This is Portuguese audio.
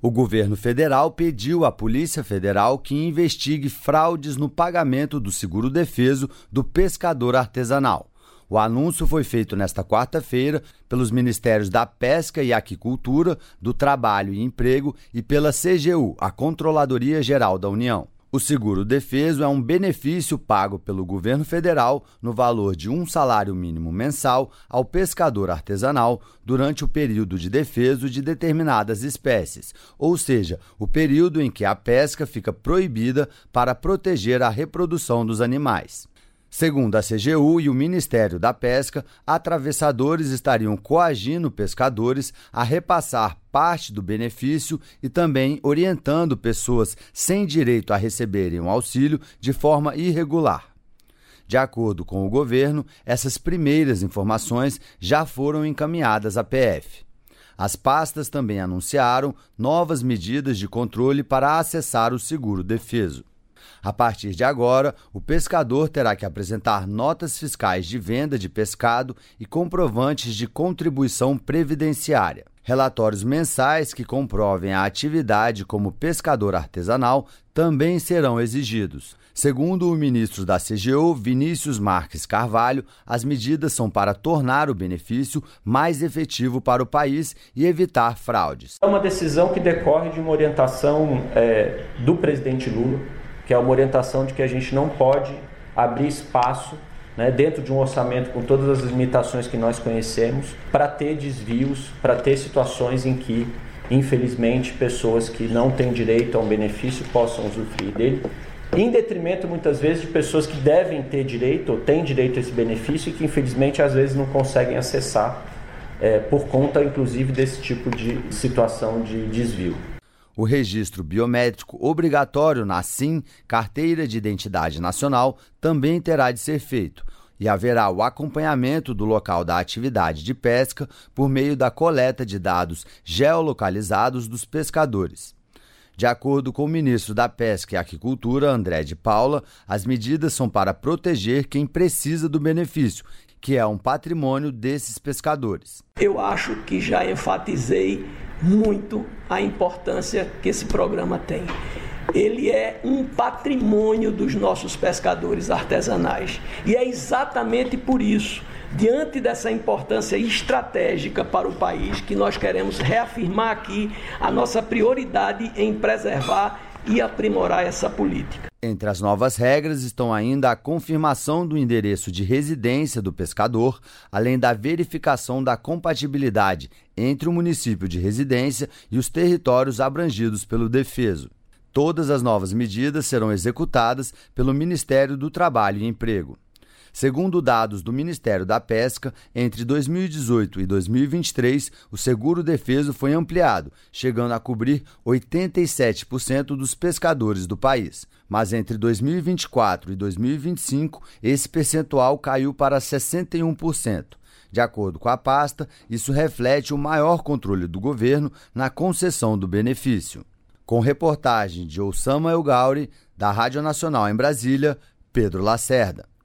O governo federal pediu à Polícia Federal que investigue fraudes no pagamento do seguro-defeso do pescador artesanal. O anúncio foi feito nesta quarta-feira pelos Ministérios da Pesca e Aquicultura, do Trabalho e Emprego e pela CGU, a Controladoria Geral da União. O seguro-defeso é um benefício pago pelo governo federal no valor de um salário mínimo mensal ao pescador artesanal durante o período de defeso de determinadas espécies, ou seja, o período em que a pesca fica proibida para proteger a reprodução dos animais. Segundo a CGU e o Ministério da Pesca, atravessadores estariam coagindo pescadores a repassar parte do benefício e também orientando pessoas sem direito a receberem um auxílio de forma irregular. De acordo com o governo, essas primeiras informações já foram encaminhadas à PF. As pastas também anunciaram novas medidas de controle para acessar o seguro-defeso. A partir de agora, o pescador terá que apresentar notas fiscais de venda de pescado e comprovantes de contribuição previdenciária. Relatórios mensais que comprovem a atividade como pescador artesanal também serão exigidos. Segundo o ministro da CGU, Vinícius Marques Carvalho, as medidas são para tornar o benefício mais efetivo para o país e evitar fraudes. É uma decisão que decorre de uma orientação do presidente Lula, que é uma orientação de que a gente não pode abrir espaço, dentro de um orçamento com todas as limitações que nós conhecemos, para ter desvios, para ter situações em que, infelizmente, pessoas que não têm direito a um benefício possam usufruir dele, em detrimento, muitas vezes, de pessoas que devem ter direito ou têm direito a esse benefício e que, infelizmente, às vezes não conseguem acessar, por conta, inclusive, desse tipo de situação de desvio. O registro biométrico obrigatório na SIM, Carteira de Identidade Nacional, também terá de ser feito e haverá o acompanhamento do local da atividade de pesca por meio da coleta de dados geolocalizados dos pescadores. De acordo com o ministro da Pesca e Aquicultura, André de Paula, as medidas são para proteger quem precisa do benefício, que é um patrimônio desses pescadores. Eu acho que já enfatizei muito a importância que esse programa tem. Ele é um patrimônio dos nossos pescadores artesanais. E é exatamente por isso, diante dessa importância estratégica para o país, que nós queremos reafirmar aqui a nossa prioridade em preservar e aprimorar essa política. Entre as novas regras estão ainda a confirmação do endereço de residência do pescador, além da verificação da compatibilidade entre o município de residência e os territórios abrangidos pelo defeso. Todas as novas medidas serão executadas pelo Ministério do Trabalho e Emprego. Segundo dados do Ministério da Pesca, entre 2018 e 2023, o seguro-defeso foi ampliado, chegando a cobrir 87% dos pescadores do país. Mas entre 2024 e 2025, esse percentual caiu para 61%. De acordo com a pasta, isso reflete o maior controle do governo na concessão do benefício. Com reportagem de Osama El Gauri, da Rádio Nacional em Brasília, Pedro Lacerda.